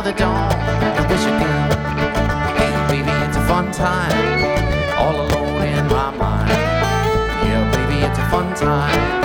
the dawn and wish again. Hey baby, it's a fun time, all alone in my mind. Yeah baby, it's a fun time.